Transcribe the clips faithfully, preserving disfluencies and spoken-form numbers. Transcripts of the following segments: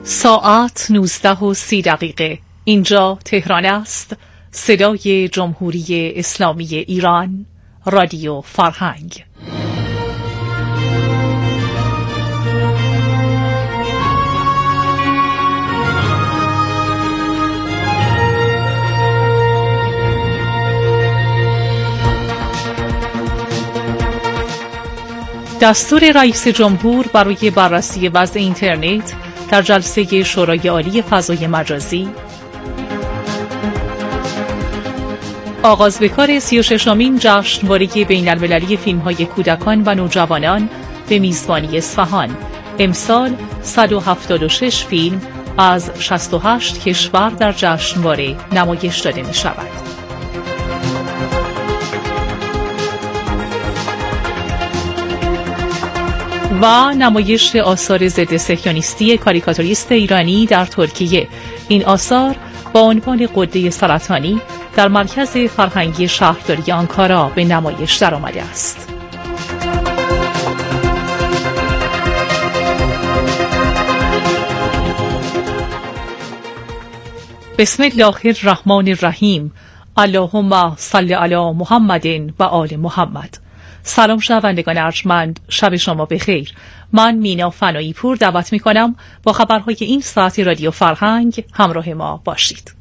ساعت نوزده و سی دقیقه. اینجا تهران است. صدای جمهوری اسلامی ایران، رادیو فرهنگ. دستور رئیس جمهور برای بررسی وضع اینترنت در جلسه شورای عالی فضای مجازی، آغاز به کار سی و ششمین جشنواره بین المللی فیلم‌های کودکان و نوجوانان به میزبانی اصفهان. امسال صد و هفتاد و شش فیلم از شصت و هشت کشور در جشنواره نمایش داده می شود. و نمایش آثار ضد صهیونیستی کاریکاتوریست ایرانی در ترکیه. این آثار با عنوان غده سرطانی در مرکز فرهنگی شهرداری آنکارا به نمایش درآمده است. بسم الله الرحمن الرحیم. اللهم صل علی محمد و آل محمد. سلام شنوندگان ارجمند، شب شما بخیر. من مینا فنایی پور دعوت می کنم با خبرهای این ساعت رادیو فرهنگ همراه ما باشید.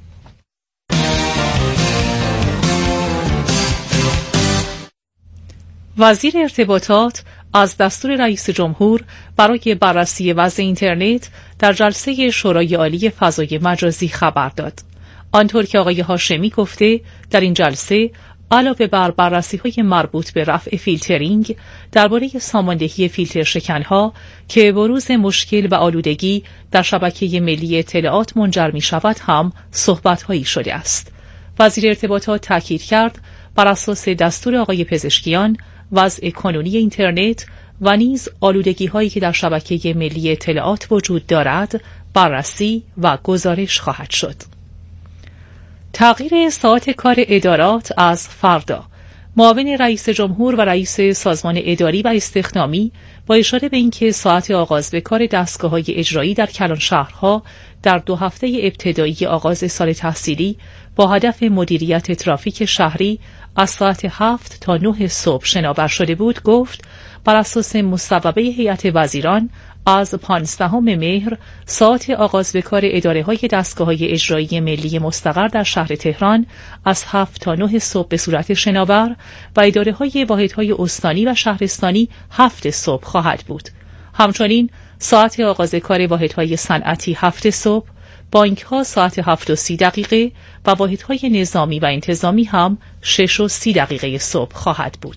وزیر ارتباطات از دستور رئیس جمهور برای بررسی وضع اینترنت در جلسه شورای عالی فضای مجازی خبر داد. آنطور که آقای هاشمی گفته، در این جلسه علاوه بر بررسی‌های مربوط به رفع فیلترینگ درباره ساماندهی فیلتر شکن‌ها که بروز مشکل و آلودگی در شبکه ملی اطلاعات منجر می‌شود هم صحبت‌هایی شده است. وزیر ارتباطات تاکید کرد بر اساس دستور آقای پزشکیان وضع کنونی اینترنت و نیز آلودگی‌هایی که در شبکه ملی اطلاعات وجود دارد بررسی و گزارش خواهد شد. تغییر ساعت کار ادارات از فردا. معاون رئیس جمهور و رئیس سازمان اداری و استخدامی با اشاره به اینکه ساعت آغاز به کار دستگاه‌های اجرایی در کلان شهرها در دو هفته ابتدایی آغاز سال تحصیلی با هدف مدیریت ترافیک شهری از ساعت هفت تا نه صبح شناور شده بود، گفت بر اساس مصوبه هیئت وزیران از پانزدهم مهر ساعت آغاز به کار اداره‌های دستگاه‌های اجرایی ملی مستقر در شهر تهران از هفت تا نه صبح به صورت شناور و اداره‌های واحدهای استانی و شهرستانی هفت صبح خواهد بود. همچنین ساعت آغاز کار واحدهای صنعتی هفت صبح، بانک‌ها ساعت هفت و سی دقیقه و واحدهای نظامی و انتظامی هم شش و سی دقیقه صبح خواهد بود.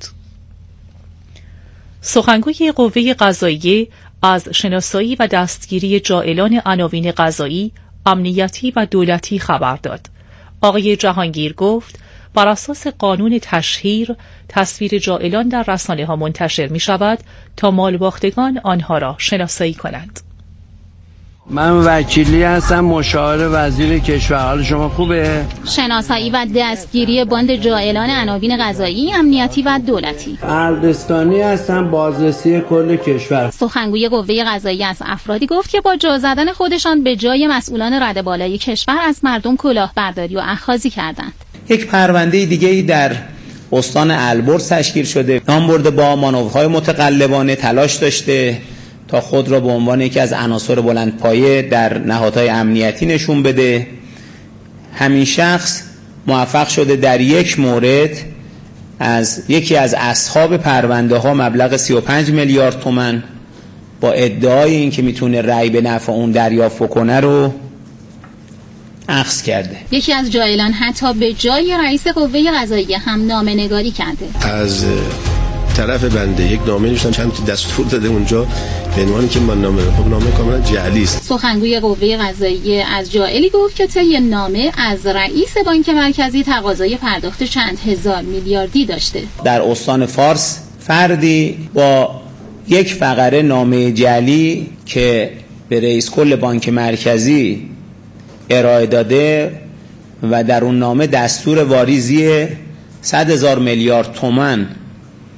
سخنگوی قوه قضاییه از شناسایی و دستگیری جائلان عناوین قضایی، امنیتی و دولتی خبر داد. آقای جهانگیر گفت بر اساس قانون تشهیر تصویر جائلان در رسانه‌ها منتشر می شود تا مالباختگان آنها را شناسایی کنند. من وکیلی هستم، مشاور وزیر کشور. حال شما خوبه؟ شناسایی و دستگیری باند جائلان عناوین قضایی، امنیتی و دولتی. اردستانی هستم، بازرسی کل کشور. سخنگوی قوه قضاییه از افرادی گفت که با جا زدن خودشان به جای مسئولان رده بالای کشور از مردم کلاهبرداری و اخاذی کردند. یک پرونده دیگه‌ای در استان البرز تشکیل شده. نام برده با مانورهای متقلبانه تلاش داشته تا خود را به عنوان یکی از عناصر بلندپایه در نهادهای امنیتی نشون بده. همین شخص موفق شده در یک مورد از یکی از اصحاب پرونده ها مبلغ سی و پنج میلیارد تومان با ادعای اینکه میتونه رأی به نفع اون دریافت کنه رو اخذ کرده. یکی از جائلان حتی به جای رئیس قوه قضاییه هم نامه‌نگاری کرده. از طرف بنده یک نامه نوشتم، چند تا دستور داده اونجا به عنوان که من نامه خب نامه کاملا جعلی است. سخنگوی قوه قضاییه از جائلی گفت که طی نامه از رئیس بانک مرکزی تقاضای پرداخت چند هزار میلیاردی داشته. در استان فارس فردی با یک فقره نامه جعلی که به رئیس کل بانک مرکزی ارائه داده و در اون نامه دستور واریزی صد هزار میلیارد تومان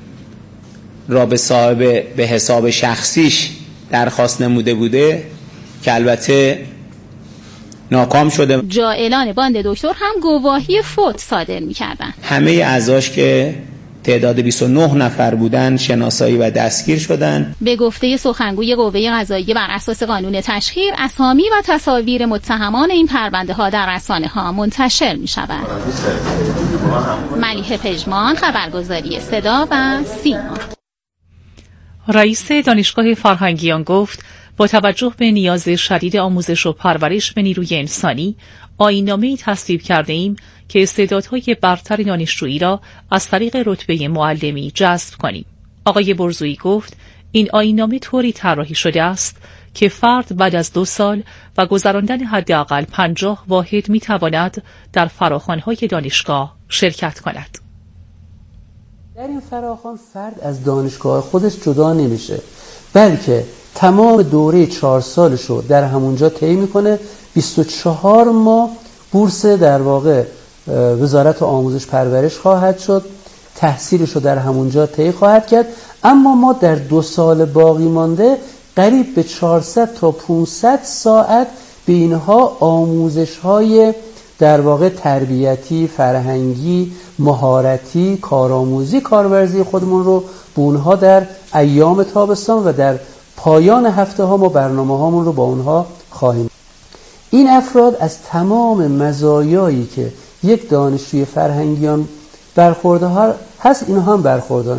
را به صاحب به حساب شخصیش درخواست نموده بوده، که البته ناکام شده. جائلان باند دکتر هم گواهی فوت صادر می‌کردند. همه اعضاش که تعداد بیست و نه نفر بودن شناسایی و دستگیر شدند. به گفته سخنگوی قوه قضاییه بر اساس قانون تشهیر، اسامی و تصاویر متهمان این پرونده ها در رسانه‌ها منتشر می‌شود. ملیحه پژمان، خبرگزاری صدا و سیما. رئیس دانشگاه فرهنگیان گفت با توجه به نیاز شدید آموزش و پرورش به نیروی انسانی، آیین‌نامه‌ای تصویب کرده ایم که استعدادهای برتر دانشجویی را از طریق رتبه معلمی جذب کنیم. آقای برزویی گفت این آیین‌نامه طوری طراحی شده است که فرد بعد از دو سال و گذراندن حداقل پنجاه واحد می‌تواند در فراخوان‌های دانشگاه شرکت کند. در این فراخوان فرد از دانشگاه خودش جدا نمیشه، بلکه تمام دوره چهار سالش رو در همونجا طی میکنه. بیست و چهار ماه بورس در واقع وزارت آموزش پرورش خواهد شد، تحصیلش رو در همونجا طی خواهد کرد. اما ما در دو سال باقی مانده قریب به چهارصد تا پانصد ساعت به اینها آموزش های در واقع تربیتی، فرهنگی، مهارتی، کارآموزی، کارورزی خودمون رو به اونها در ایام تابستان و در پایان هفته ها ما برنامه هامون رو با اونها خواهیم. این افراد از تمام مزایایی که یک دانشجوی فرهنگیان برخوردار هست اینها هم برخوردار.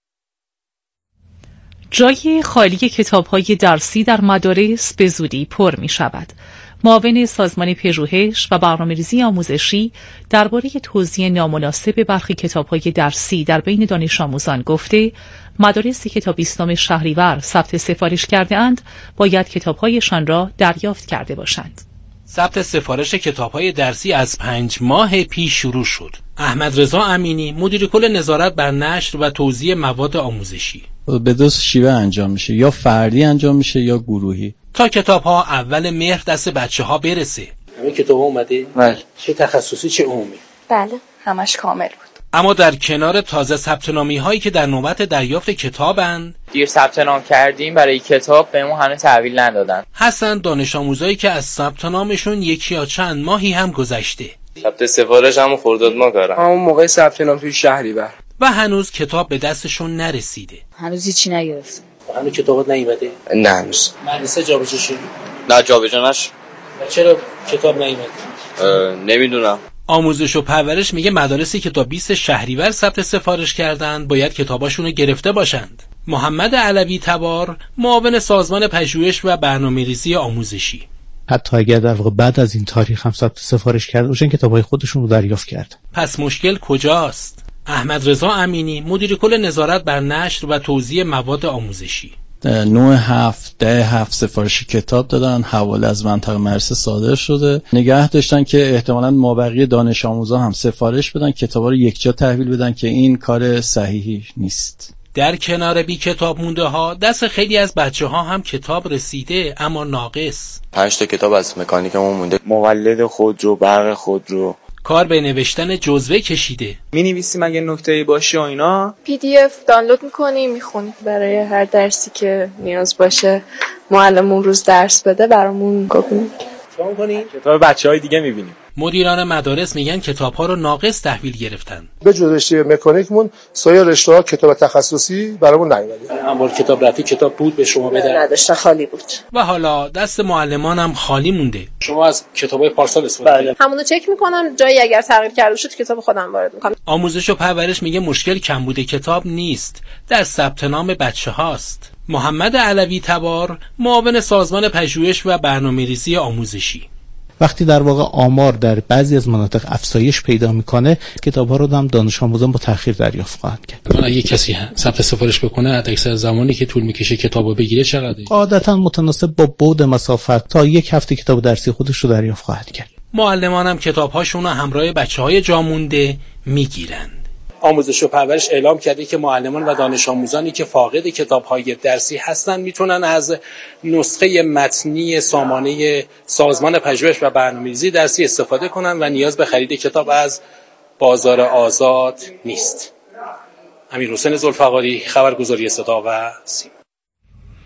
جای خالی کتاب‌های درسی در مدارس به زودی پر می شود. معاون سازمان پژوهش و برنامه‌ریزی آموزشی درباره توزیع نامناسب برخی کتاب‌های درسی در بین دانش آموزان گفته مدارسی که تا بیستم شهریور ثبت سفارش کرده اند باید کتاب‌هایشان را دریافت کرده باشند. ثبت سفارش کتاب‌های درسی از پنج ماه پیش شروع شد. احمد رضا امینی، مدیر کل نظارت بر نشر و توزیع مواد آموزشی: به دو شیوه انجام میشه، یا فردی انجام میشه یا گروهی. تا کتاب‌ها اول مهر دست بچه‌ها برسه. همه کتاب‌ها اومده؟ بله. چه تخصصی چه عمومی؟ بله، همش کامل بود. اما در کنار تازه ثبت نامی هایی که در نوبت دریافت کتابند، دیر ثبت نام کردیم برای کتاب بهمون هنوز تحویل ندادن. هستن دانش آموزایی که از ثبت نامشون یکی یا چند ماهی هم گذشته. ثبت سفارش هم خرداد ما کردم. همون موقع ثبت نام توی شهریور. و هنوز کتاب به دستشون نرسیده. هنوز هیچی نگرفتم. هنوز کتابات نیومده؟ نه هنوز. مدرسه جابجا شد؟ نه جابجا نشد. چرا کتاب نیومد؟ نمیدونم. آموزش و پرورش میگه مدارسی که تا بیست شهریور ثبت سفارش کردند باید کتاباشون رو گرفته باشند. محمد علوی تبار، معاون سازمان پژوهش و برنامه‌ریزی آموزشی: حتی اگر در واقع بعد از این تاریخ هم ثبت سفارش کرده باشن کتابای خودشون رو دریافت کرد. پس مشکل کجاست؟ احمد رضا امینی، مدیر کل نظارت بر نشر و توزیع مواد آموزشی: نه هفت ده هفت سفارش کتاب دادن، حواله از منطقه مرسه صادر شده، نگه داشتن که احتمالاً مابقی دانش آموزان هم سفارش بدن کتابا رو یکجا تحویل بدن که این کار صحیحی نیست. در کنار بی کتاب مونده ها دست خیلی از بچه ها هم کتاب رسیده اما ناقص. پنج تا کتاب از مکانیکمون مونده، مولد خودرو، برق خودرو. کار به نوشتن جزوه کشیده. می نویسیم اگه نکته‌ای باشه و اینا پی دی اف دانلود می‌کنیم میخونیم. برای هر درسی که نیاز باشه معلممون روز درس بده برامون کپی می‌کنیم. کتاب بچه‌های دیگه می‌بینیم. مدیران مدارس میگن کتاب‌ها رو ناقص تحویل گرفتن. به جز رشته مکانیکمون سایر رشته‌ها کتاب تخصصی برامون نیومده. انبار کتاب رفتی کتاب بود به شما بدن؟ نداشتن، خالی بود. و حالا دست معلمان هم خالی مونده. شما از کتابای پارسال استفاده کردید؟ همونو چک می‌کنم، جایی اگر تغییر کرده شد کتاب خودم وارد می‌کنم. آموزش و پرورش میگه مشکل کمبود کتاب نیست، در ثبت نام بچه‌هاست. محمد علوی تبار، معاون سازمان پژوهش و برنامه‌ریزی آموزشی: وقتی در واقع آمار در بعضی از مناطق افزایش پیدا میکنه کتاب‌ها رو هم دانش آموزان با تأخیر دریافت خواهند کرد. اگه کسی ثبت سفارش بکنه حداکثر زمانی که طول میکشه کتابو بگیره چقدره؟ عادتاً متناسب با بعد مسافت تا یک هفته کتاب درسی خودش رو دریافت خواهد کرد. معلمان هم کتاب‌هاشون رو همراه بچه‌های جا مونده میگیرن. آموزش و پرورش اعلام کرده که معلمان و دانش آموزانی که فاقد کتاب‌های درسی هستن میتونن از نسخه متنی سامانه سازمان پژوهش و برنامه‌ریزی درسی استفاده کنن و نیاز به خرید کتاب از بازار آزاد نیست. امیرحسین ذوالفقاری، خبرگزاری صدا و سیما.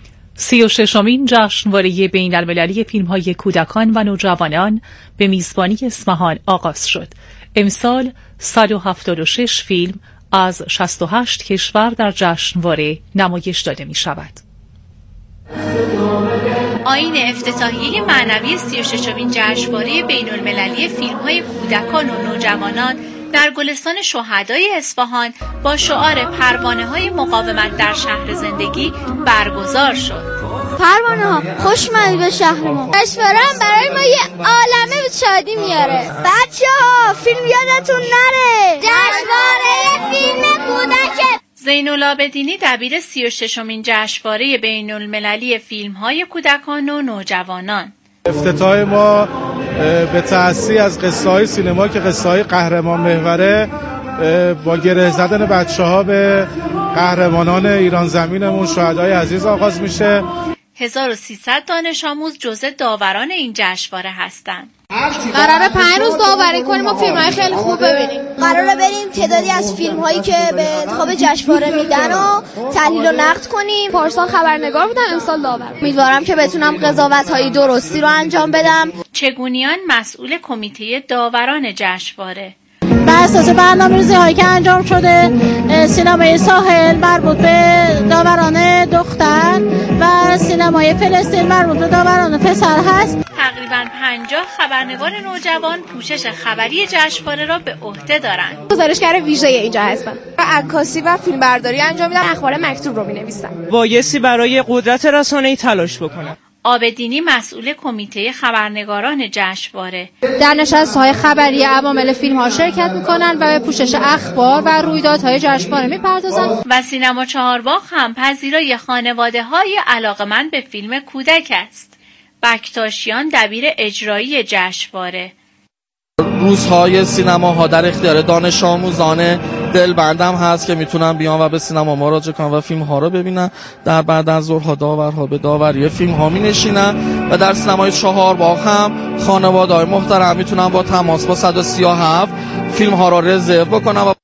سی و ششمین جشنواره بین المللی فیلم های کودکان و نوجوانان به میزبانی اصفهان آغاز شد. امسال صد و هفتاد و شش فیلم از شصت و هشت کشور در جشنواره نمایش داده می شود. آیین افتتاحیه معنوی سی و ششمین جشنواره بین المللی فیلم های کودکان و نوجوانان در گلستان شهدای اصفهان با شعار پروانه های مقاومت در شهر زندگی برگزار شد. پروانه ها خوش اومدید به شهر ما. جشنواره برای ما یه عالمه شادی میاره. بچه ها فیلم یادتون نره. جشنواره فیلم کودک. زین‌العابدینی دبیر سی و ششمین جشنواره بین المللی فیلم های کودکان و نوجوانان. افتتاح ما به تأسی از قصه های سینما که قصه های قهرمان محوره با گره زدن بچه ها به قهرمانان ایران زمینمون شهدای عزیز آغاز میشه. هزار و سیصد دانش آموز جزء داوران این جشنواره هستند. قراره پنج روز داوری کنیم و فیلم‌های خیلی خوب ببینیم. قراره بریم تعدادی از فیلم‌هایی که به انتخاب جشنواره میدن و تحلیل و نقد کنیم. پارسال خبرنگار بودم، امسال داور. امیدوارم که بتونم قضاوت‌های درستی رو انجام بدم. چگونیان مسئول کمیته داوران جشنواره. بر اساس برنامه‌ریزی هایی که انجام شده سینمای ساحل مربوط به داوران دختر و سینمای فلسطین مربوط به داوران پسر هست. تقریباً پنجاه خبرنگار نوجوان پوشش خبری جشنواره را به عهده دارند. گزارشگر ویژه اینجا هستم. عکاسی و فیلمبرداری انجام میدم، اخبار مکتوب رو می‌نویسم. بایستی برای قدرت رسانه‌ای تلاش بکنم. عابدینی مسئول کمیته خبرنگاران جشنواره. در نشست‌های خبری عوامل فیلم‌ها شرکت می‌کنند و به پوشش اخبار و رویدادهای جشنواره می‌پردازند. و سینما چهارباغ هم پذیرای خانواده‌های علاقه‌مند به فیلم کودک است. بکتاشیان دبیر اجرایی جشنواره. روزهای سینماها در اختیار دانش آموزان دلبندم هست که میتونن بیان و به سینما مراجعه کنن و فیلم ها رو ببینن. در بعد از ظهرها داورها به داوری فیلم ها می نشینن و در سینمای چهارباغ هم خانواده‌های محترم میتونن با تماس با صد و سی و هفت فیلم ها رو رزرو بکنن. و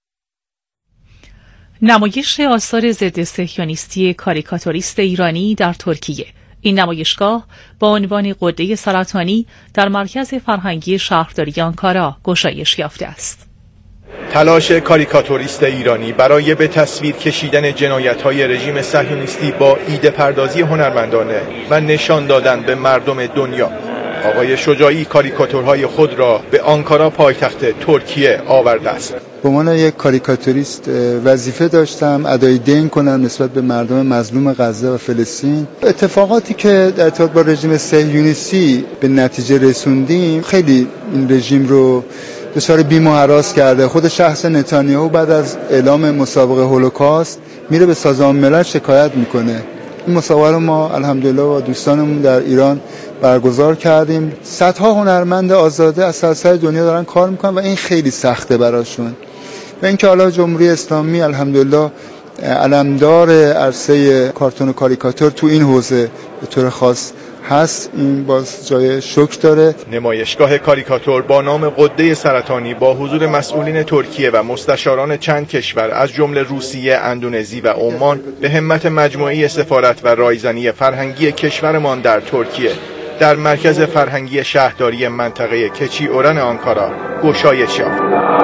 نمایش آثار ضد صهیونیستی کاریکاتوریست ایرانی در ترکیه. این نمایشگاه با عنوان غده سرطانی در مرکز فرهنگی شهرداری آنکارا گشایش یافته است. تلاش کاریکاتوریست ایرانی برای به تصویر کشیدن جنایت‌های رژیم صهیونیستی با ایده پردازی هنرمندانه و نشان دادن به مردم دنیا. آقای شجاعی کاریکاتورهای خود را به آنکارا پایتخت ترکیه آورده است. به عنوان یک کاریکاتوریست وظیفه داشتم ادای دین کنم نسبت به مردم مظلوم غزه و فلسطین. اتفاقاتی که در ارتباط با رژیم صهیونیستی به نتیجه رسوندیم خیلی این رژیم رو دچار بیم و هراس کرده. خود شخص نتانیاهو بعد از اعلام مسابقه هولوکاست میره به سازمان ملل شکایت میکنه. این مسابقه رو ما الحمدلله با دوستانمون در ایران برگزار کردیم. صدها هنرمند آزاده از سراسر دنیا دارن کار میکنن و این خیلی سخته براشون. و اینکه حالا جمهوری اسلامی الحمدلله علمدار عرصه کارتون و کاریکاتور تو این حوزه به طور خاص هست، این باز جای شکر داره. نمایشگاه کاریکاتور با نام غده سرطانی با حضور مسئولین ترکیه و مستشاران چند کشور از جمله روسیه، اندونزی و عمان به همت مجموعه سفارت و رایزنی فرهنگی کشورمان در ترکیه در مرکز فرهنگی شهرداری منطقه کچیورن آنکارا گشایش یافت.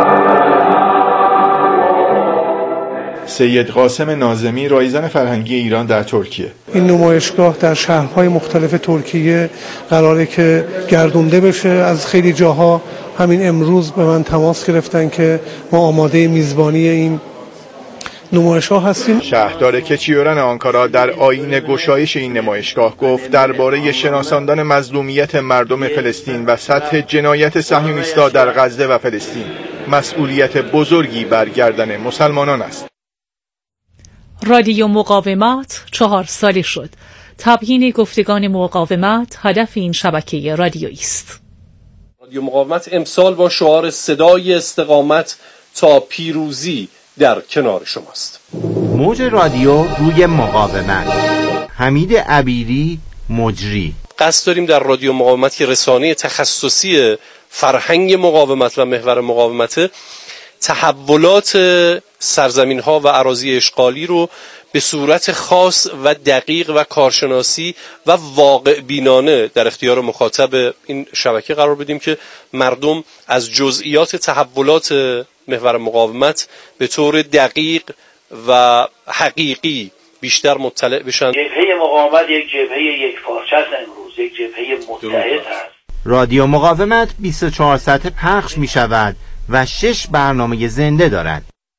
سید قاسم ناظمی رایزن فرهنگی ایران در ترکیه: این نمایشگاه در شهرهای مختلف ترکیه قراره که گردونده بشه. از خیلی جاها همین امروز به من تماس گرفتن که ما آماده میزبانی این نمایشگاه هستیم. شهردار کچیورن آنکارا در آیین گشایش این نمایشگاه گفت درباره شناساندن مظلومیت مردم فلسطین و سطح جنایت صهیونیست‌ها در غزه و فلسطین مسئولیت بزرگی بر گردن مسلمانان است. رادیو مقاومت چهار ساله شد. تبیین گفتگان مقاومت هدف این شبکه رادیویی است. رادیو مقاومت امسال با شعار صدای استقامت تا پیروزی در کنار شماست. موج رادیو روی مقاومت. حمید عبیری مجری. قصد داریم در رادیو مقاومت که رسانه تخصصی فرهنگ مقاومت و محور مقاومت، تحولات سرزمین ها و اراضی اشغالی رو به صورت خاص و دقیق و کارشناسی و واقع بینانه در اختیار مخاطب این شبکه قرار بدیم که مردم از جزئیات تحولات محور مقاومت به طور دقیق و حقیقی بیشتر مطلع بشن. جبهه مقاومت یک جبهه یک پارچه است، امروز یک جبهه متحد است. رادیو مقاومت بیست و چهار ساعته پخش می شود و شش برنامه زنده دارد.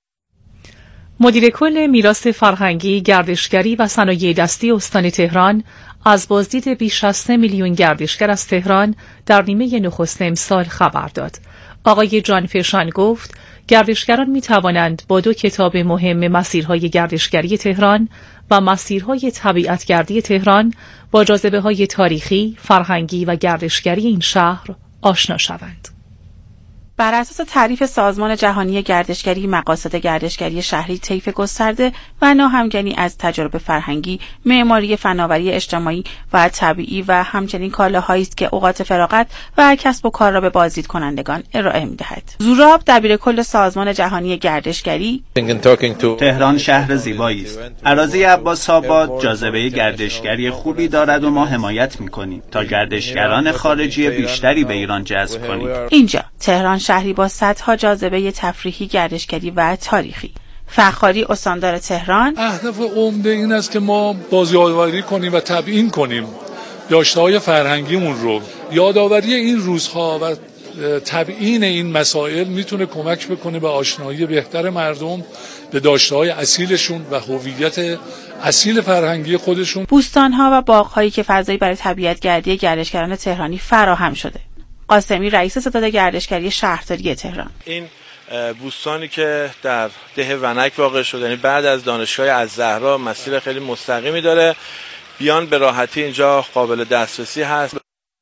مدیر کل میراث فرهنگی، گردشگری و صنایع دستی استان تهران از بازدید بیش از سه میلیون گردشگر از تهران در نیمه نخست امسال خبر داد. آقای جانفشان گفت گردشگران می توانند با دو کتاب مهم مسیرهای گردشگری تهران و مسیرهای طبیعتگردی تهران با جاذبه‌های تاریخی، فرهنگی و گردشگری این شهر آشنا شوند. بر اساس تعریف سازمان جهانی گردشگری، مقاصد گردشگری شهری طیف گسترده و ناهمگنی از تجارب فرهنگی، معماری، فناوری اجتماعی و طبیعی و همچنین کالاهایی است که اوقات فراغت و کسب و کار را به بازدید کنندگان ارائه می‌دهد. زوراب دبیرکل سازمان جهانی گردشگری: تهران شهر زیبایی است. اراضی عباس آباد جاذبه گردشگری خوبی دارد و ما حمایت می‌کنیم تا گردشگران خارجی بیشتری به ایران جذب کنیم. اینجا تهران شهری با صدها جاذبه تفریحی، گردشگری و تاریخی. فخاری استاندار تهران: اهداف عمده این است که ما بازیابی کنیم و تبیین کنیم داشته‌های فرهنگیمون رو. یادآوری این روزها و تبیین این مسائل میتونه کمک بکنه به آشنایی بهتر مردم به داشته‌های اصیلشون و هویت اصیل فرهنگی خودشون. بوستان‌ها و باغ‌هایی که فضایی برای طبیعت‌گردی گردشگران تهرانی فراهم شده. قاسمی رئیس ستاد گردشگری شهرداری تهران: این بوستانی که در ده ونک واقع شده، یعنی بعد از دانشگاه الزهرا، مسیر خیلی مستقیمی داره، بیان به راحتی اینجا قابل دسترسی هست.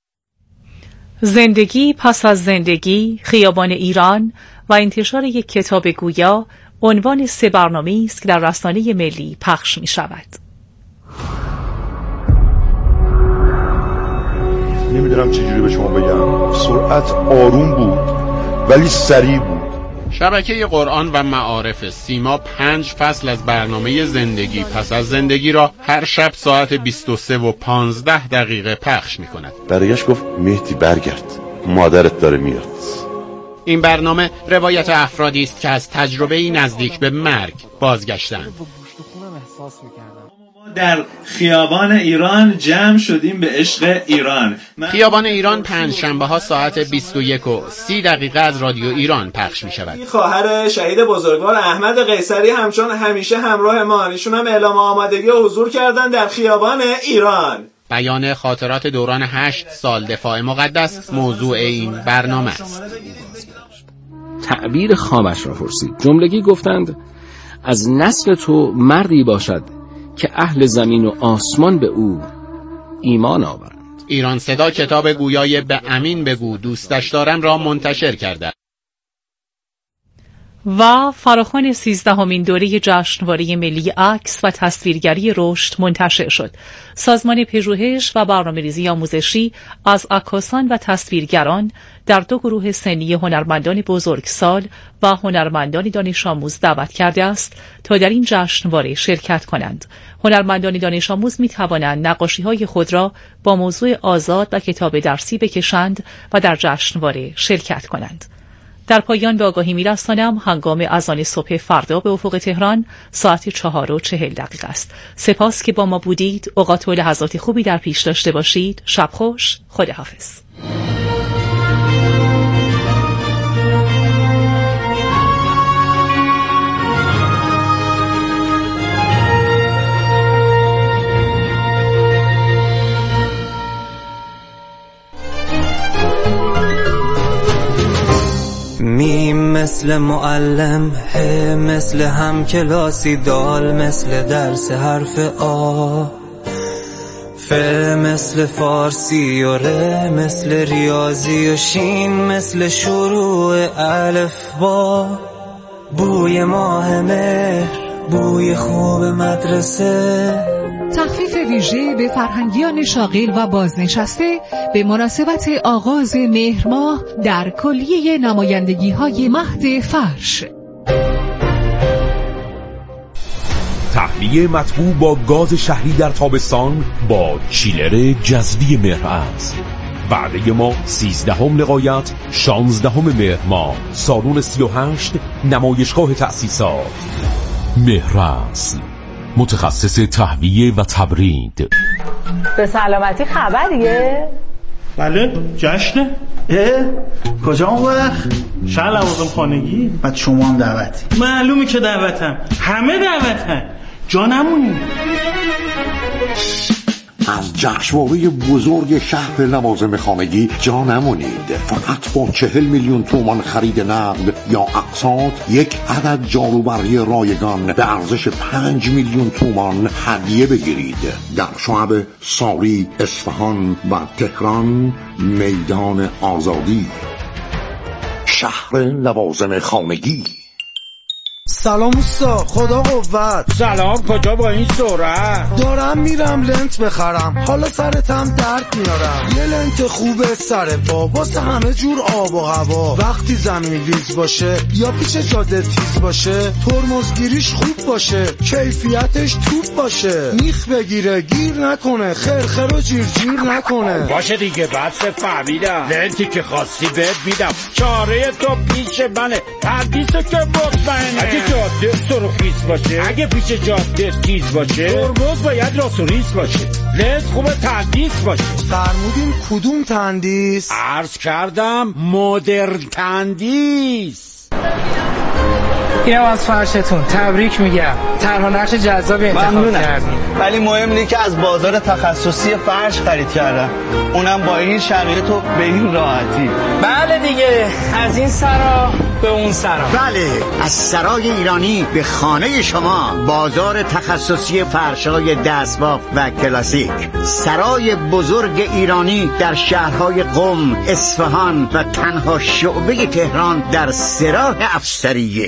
زندگی پس از زندگی، خیابان ایران و انتشار یک کتاب گویا عنوان سه برنامه‌ای است که در رسانه ملی پخش می شود. نمیدونم چجوری به شما بگم، سرعت آروم بود ولی سریع بود. شبکه قرآن و معارف سیما پنج فصل از برنامه زندگی پس از زندگی را هر شب ساعت بیست و سه و پانزده دقیقه پخش می کند. برگشت گفت مهدی برگرد، مادرت داره میاد. این برنامه روایت افرادی است که از تجربه‌ای نزدیک به مرگ بازگشتند. در خیابان ایران جمع شدیم به عشق ایران. خیابان ایران پنج شنبه ها ساعت بیست و یک و سی دقیقه از رادیو ایران پخش می شود. خواهر شهید بزرگوار احمد قیصری همچون همیشه همراه ما، ایشون هم اعلام آمادگی و حضور کردن در خیابان ایران. بیان خاطرات دوران هشت سال دفاع مقدس موضوع این برنامه است. تعبیر خوابش را پرسید. جملگی گفتند از نسل تو مردی باشد که اهل زمین و آسمان به او ایمان آورند. ایران صدا کتاب گویای به امین بگو دوستش دارم را منتشر کرده و فراخوان سیزدهمین دوره جشنواره ملی عکس و تصویرگری رشد منتشر شد. سازمان پژوهش و برنامه‌ریزی آموزشی از عکاسان و تصویرگران در دو گروه سنی هنرمندان بزرگسال و هنرمندان دانش آموز دعوت کرده است تا در این جشنواره شرکت کنند. هنرمندان دانش آموز می توانند نقاشی‌های خود را با موضوع آزاد و کتاب درسی بکشند و در جشنواره شرکت کنند. در پایان به آگاهی می‌رسانم هنگام اذان صبح فردا به افق تهران ساعت چهار و چهل دقیقه است. سپاس که با ما بودید. اوقات و لحظات خوبی در پیش داشته باشید. شب خوش. خداحافظ. میم مثل معلم، ه مثل هم کلاسی، دال مثل درس حرف آ، ف مثل فارسی و ر مثل ریاضی و شین مثل شروع الف با، بوی ماه مهر، بوی خوب مدرسه. تخفیف ویژه به فرهنگیان شاغل و بازنشسته به مناسبت آغاز مهر ماه در کلیه نمایندگی‌های مهد فرش. تهویه مطبوع با گاز شهری در تابستان با چیلر جذبی مهرعز. وعده ما سیزدهم لقایت شانزدهم مهر ماه، سالن سی و هشت، نمایشگاه تأسیسات. مهرعز، متخصص تهویه و تبرید. به سلامتی خبریه؟ بله جشنه. اه؟ کجا اون وقت؟ شهر لوازم خانگی. بعد شما هم دعوتی؟ معلومه که دعوتم، همه دعوتن، جا نمونیم. از جشنواره بزرگ شهر لوازم خانگی جا نمونید. فقط با چهل میلیون تومان خرید نقد یا اقساط یک عدد جاروبرقی رایگان به ارزش پنج میلیون تومان هدیه بگیرید. در شعب ساری، اصفهان و تهران، میدان آزادی. شهر لوازم خانگی. سلام اوستا، خدا قوت. سلام، کجا با این سرعت؟ دارم میرم لنت بخرم، حالا سرتم درد میارم. یه لنت خوبه سر پا واسه همه جور آب و هوا. وقتی زمین لیز باشه یا پیش جاده تیز باشه، ترمزگیریش خوب باشه، کیفیتش توپ باشه. میخ بگیره گیر نکنه، خرخر و جیر جیر نکنه. باشه دیگه، بس فهمیدم. لنتی که خواستی بهت میدم، چاره تو پیش منه، تردیسو که مطمئنه. اگه جاده سرخیز باشه، اگه پیش جاده تیز باشه، ترمز باید راست و ریز باشه، لنت خوبه تندیس باشه. فرمودین کدوم تندیس؟ عرض کردم مدرن تندیس. اینم از فرشتون، تبریک میگم. طرح و نقش جذابی انتخاب کردین. ولی مهم اینه که از بازار تخصصی فرش خرید کردم، اونم با این شرایط و به این راحتی. بله دیگه، از این سرا به اون سرا. بله، از سرای ایرانی به خانه شما. بازار تخصصی فرش‌های دستباف و کلاسیک. سرای بزرگ ایرانی در شهرهای قم، اصفهان و تنها شعبه تهران در سراح افسریه.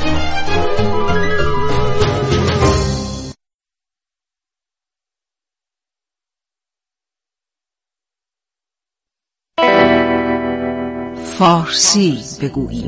فارسی بگوییم.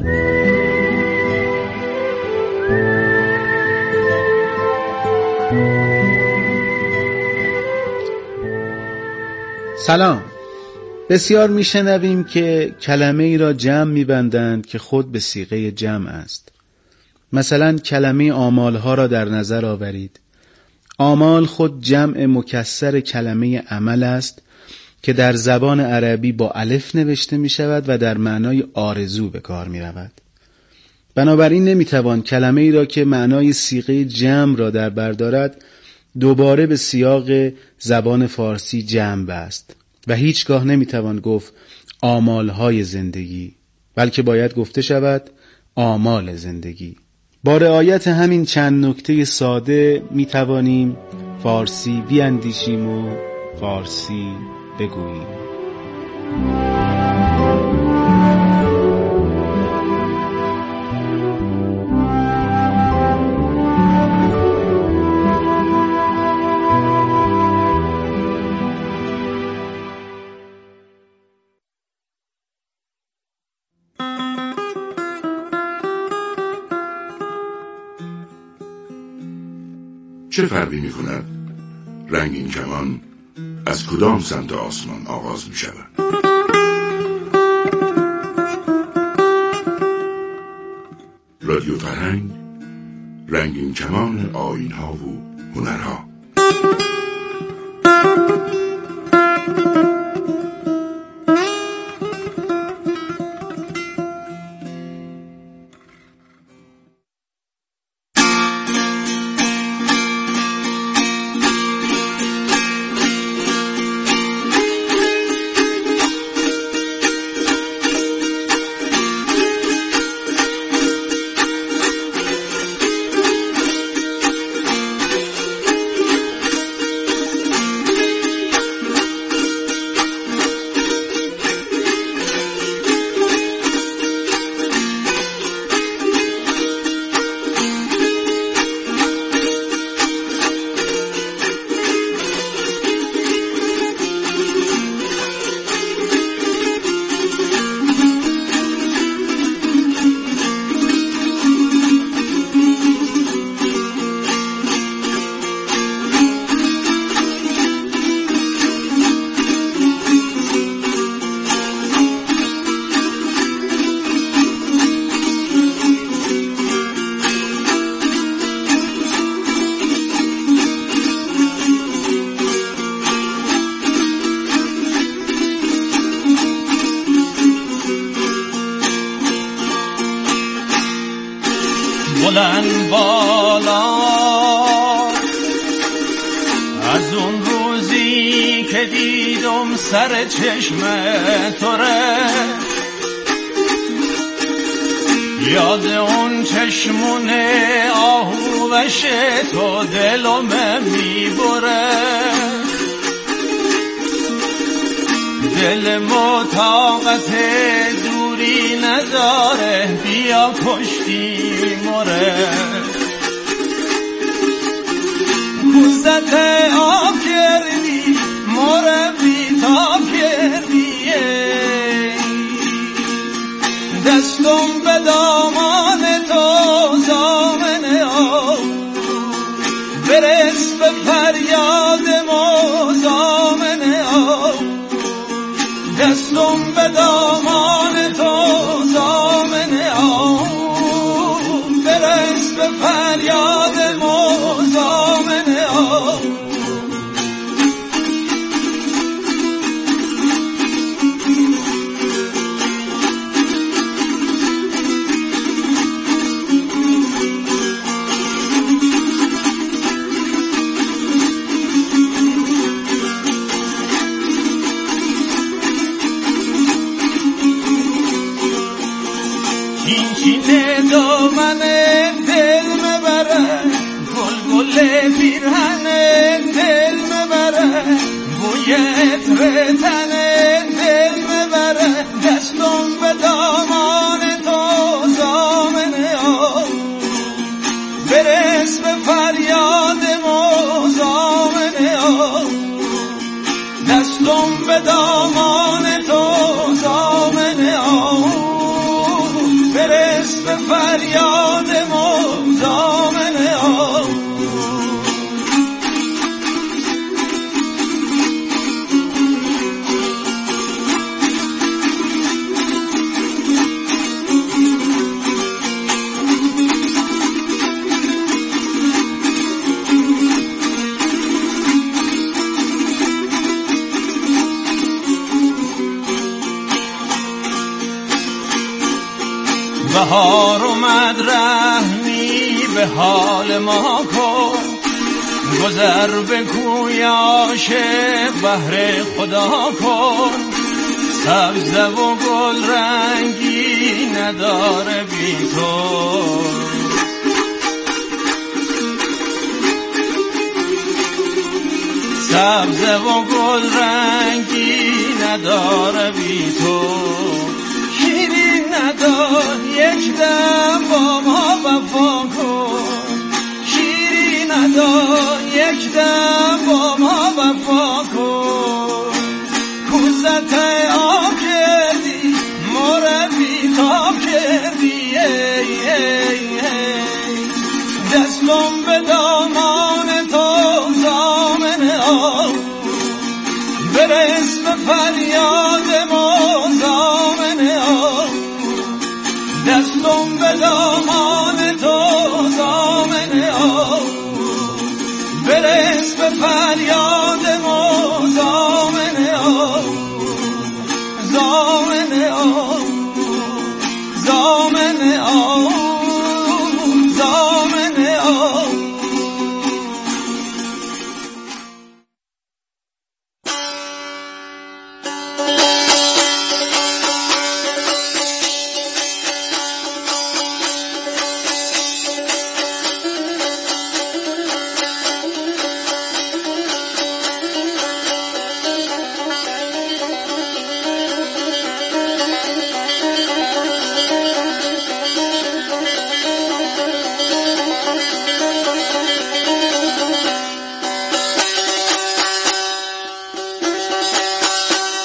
سلام. بسیار میشنویم که کلمه ای را جمع میبندند که خود به صیغه جمع است. مثلا کلمه آمالها را در نظر آورید. آمال خود جمع مکسر کلمه عمل است که در زبان عربی با الف نوشته می شود و در معنای آرزو به کار می رود. بنابراین نمی توان کلمه ای را که معنای صیغه جمع را در بر دارد دوباره به سیاق زبان فارسی جمع بست و هیچگاه نمی توان گفت آمالهای زندگی، بلکه باید گفته شود آمال زندگی. با رعایت همین چند نکته ساده می توانیم فارسی بیاندیشیم و فارسی بگوییم. چه فرقی می کند رنگین کمان از کدام سمت آسمان آغاز می شود؟ رادیو فرهنگ، رنگین کمان آیین‌ها و هنرها. بلند بالا از اون روزی که دیدم سر چشم توره یاد اون چشمون آهوش تو دلم میبره دل طاقت دوری نداره بیا کشتی مره کوزت آب کردی مره بی تاب کردیه دستم به دامان تو زامن آب برس به فریاد ما زامن آب دستم به دامان تو زامن آب برس به فریاد ما زامن آب چین دامن دل مبره گل گل پیرهن دل مبره بوی عطر تن دل مبره دستم به دامان تو زامن آب برس به فریاد ما زامن آب دستم به دامان تو زامن آب برس به فریاد ما زامن آب بهار اومد رحمی به حال ما کن گذر به کویاش بهر خدا کن سبزه و گل رنگی نداره بی تو سبزه و گل رنگی نداره بی تو شیرین ندار یک دم با ما وفا کن شیرین ندار یک دم با ما وفا کن کوزت